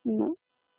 Não.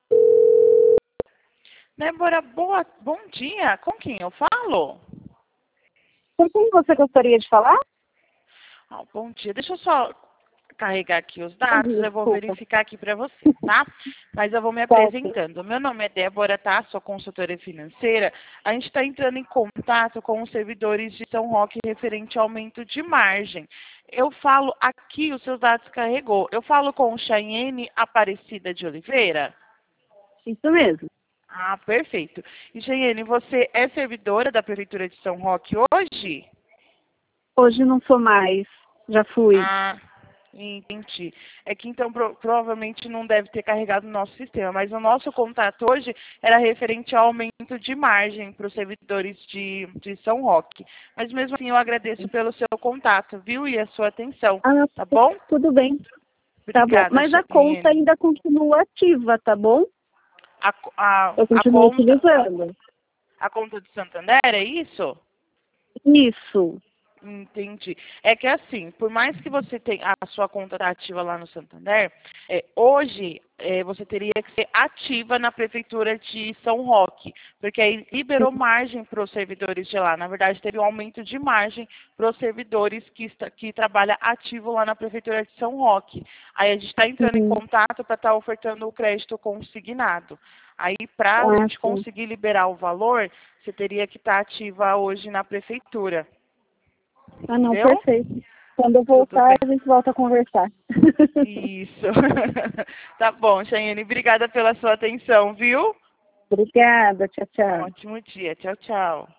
Débora, bom dia. Com quem eu falo? Com quem você gostaria de falar? Bom dia. Deixa eu só carregar aqui os dados, eu vou Desculpa. verificar aqui para você, tá? Mas eu vou me Tá, apresentando. Meu nome é Débora, tá? Sou consultora financeira. A gente está entrando em contato com os servidores de São Roque referente ao aumento de margem. Eu falo aqui, os seus dados carregou. Eu falo com o Chayenne Aparecida de Oliveira? isso mesmo. Ah, perfeito. E, Chayenne, você é servidora da Prefeitura de São Roque hoje? Hoje não sou mais. Já fui. Ah, entendi. É que então provavelmente não deve ter carregado no nosso sistema, mas o nosso contato hoje era referente ao aumento de margem para os servidores de São Roque. Mas mesmo assim eu agradeço pelo seu contato, viu? E a sua atenção, Ah, tá bom? tudo bem. Tá bom. Obrigada, Mas a conta Chayenne. ainda continua ativa, tá bom? A, a, Eu a continuo conta, utilizando. a conta de Santander, é isso? Isso. Entendi. É que assim, por mais que você tenha a sua conta tá ativa lá no Santander, hoje você teria que ser ativa na Prefeitura de São Roque, porque aí liberou margem para os servidores de lá. Na verdade, teve um aumento de margem para os servidores que trabalham ativo lá na Prefeitura de São Roque. Aí a gente está entrando em Sim. contato para estar ofertando o crédito consignado. Aí, para a Ah, gente sim. conseguir liberar o valor, você teria que estar ativa hoje na Prefeitura. Ah, não, Entendeu? perfeito. Quando eu Tudo voltar, bem. a gente volta a conversar. Isso. Tá bom, Chayenne. Obrigada pela sua atenção, viu? Obrigada. Tchau, Um tchau. ótimo dia. Tchau, tchau.